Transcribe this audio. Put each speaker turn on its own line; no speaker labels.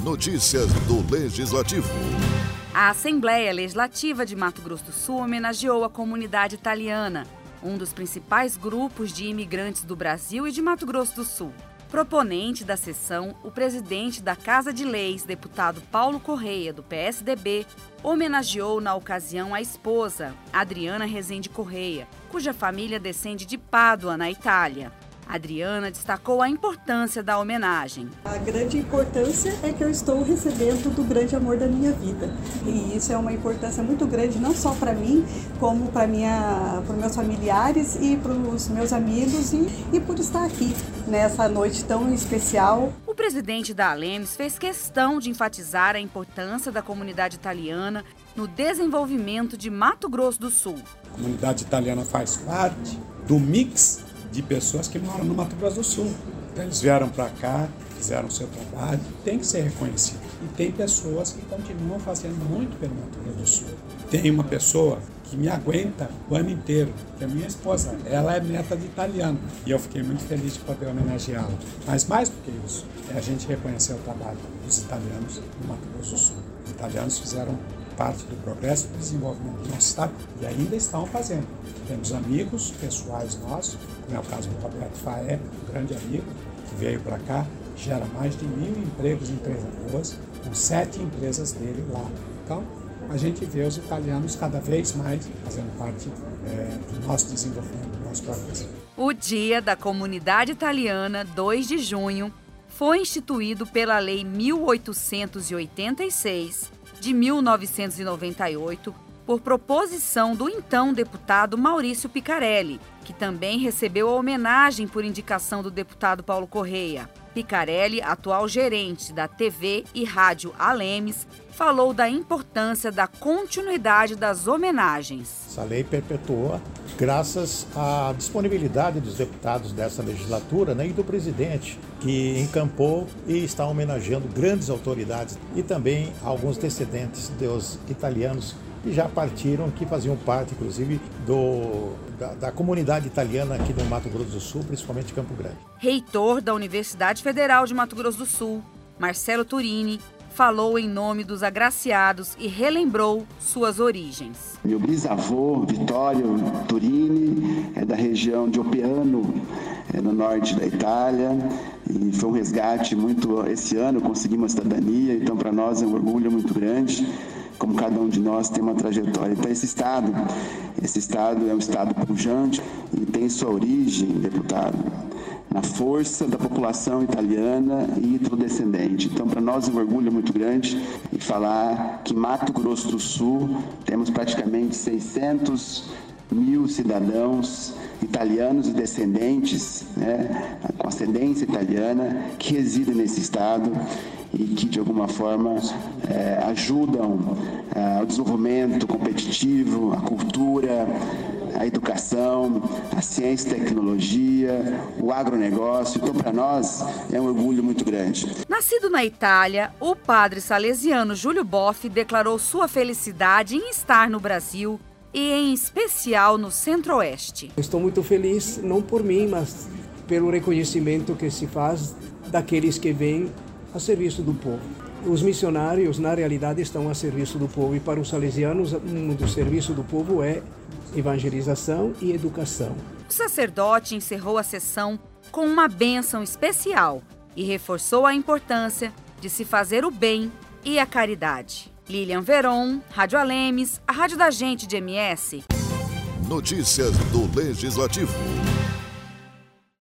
Notícias do Legislativo.
A Assembleia Legislativa de Mato Grosso do Sul homenageou a comunidade italiana, um dos principais grupos de imigrantes do Brasil e de Mato Grosso do Sul. Proponente da sessão, o presidente da Casa de Leis, deputado Paulo Correia, do PSDB, homenageou na ocasião a esposa, Adriana Rezende Correia, cuja família descende de Pádua, na Itália. Adriana destacou a importância da homenagem.
A grande importância é que eu estou recebendo do grande amor da minha vida. E isso é uma importância muito grande, não só para mim, como para os meus familiares e para os meus amigos e por estar aqui nessa noite tão especial.
O presidente da Alemes fez questão de enfatizar a importância da comunidade italiana no desenvolvimento de Mato Grosso do Sul.
A comunidade italiana faz parte do mix de pessoas que moram no Mato Grosso do Sul. Então, eles vieram para cá, fizeram o seu trabalho, tem que ser reconhecido. E tem pessoas que continuam fazendo muito pelo Mato Grosso do Sul. Tem uma pessoa que me aguenta o ano inteiro, que é minha esposa. Ela é neta de italiano e eu fiquei muito feliz de poder homenageá-la. Mas mais do que isso, é a gente reconhecer o trabalho dos italianos no Mato Grosso do Sul. Os italianos fizeram parte do progresso e do desenvolvimento do nosso estado e ainda estão fazendo. Temos amigos pessoais nossos, como é o caso do Roberto Faé, um grande amigo, que veio para cá, gera mais de 1.000 empregos em Três Lagoas, com 7 empresas dele lá. Então, a gente vê os italianos cada vez mais fazendo parte do nosso desenvolvimento, do nosso progresso.
O Dia da Comunidade Italiana, 2 de junho, foi instituído pela Lei 1886, de 1998, por proposição do então deputado Maurício Picarelli, que também recebeu a homenagem por indicação do deputado Paulo Correia. Picarelli, atual gerente da TV e Rádio Alemes, falou da importância da continuidade das homenagens.
Essa lei perpetuou graças à disponibilidade dos deputados dessa legislatura, e do presidente, que encampou e está homenageando grandes autoridades e também alguns descendentes dos italianos que já partiram, que faziam parte, inclusive, da comunidade italiana aqui no Mato Grosso do Sul, principalmente Campo Grande.
Reitor da Universidade Federal de Mato Grosso do Sul, Marcelo Turini, falou em nome dos agraciados e relembrou suas origens.
Meu bisavô, Vittorio Turini, é da região de Oppiano, no norte da Itália, e foi um resgate muito... Esse ano conseguimos a cidadania, então para nós é um orgulho muito grande, como cada um de nós tem uma trajetória. Então esse estado é um estado pujante e tem sua origem, deputado, na força da população italiana e italo-descendente. Então, para nós é um orgulho muito grande e falar que Mato Grosso do Sul temos praticamente 600.000 cidadãos italianos e descendentes, com ascendência italiana, que residem nesse estado e que, de alguma forma, ajudam o desenvolvimento competitivo, a cultura, a educação, a ciência e tecnologia, o agronegócio. Então, para nós, é um orgulho muito grande.
Nascido na Itália, o padre salesiano Júlio Boff declarou sua felicidade em estar no Brasil e, em especial, no Centro-Oeste.
Estou muito feliz, não por mim, mas pelo reconhecimento que se faz daqueles que vêm a serviço do povo. Os missionários, na realidade, estão a serviço do povo e para os salesianos, o serviço do povo é evangelização e educação.
O sacerdote encerrou a sessão com uma bênção especial e reforçou a importância de se fazer o bem e a caridade. Lilian Veron, Rádio Alemes, a rádio da gente de MS.
Notícias do Legislativo.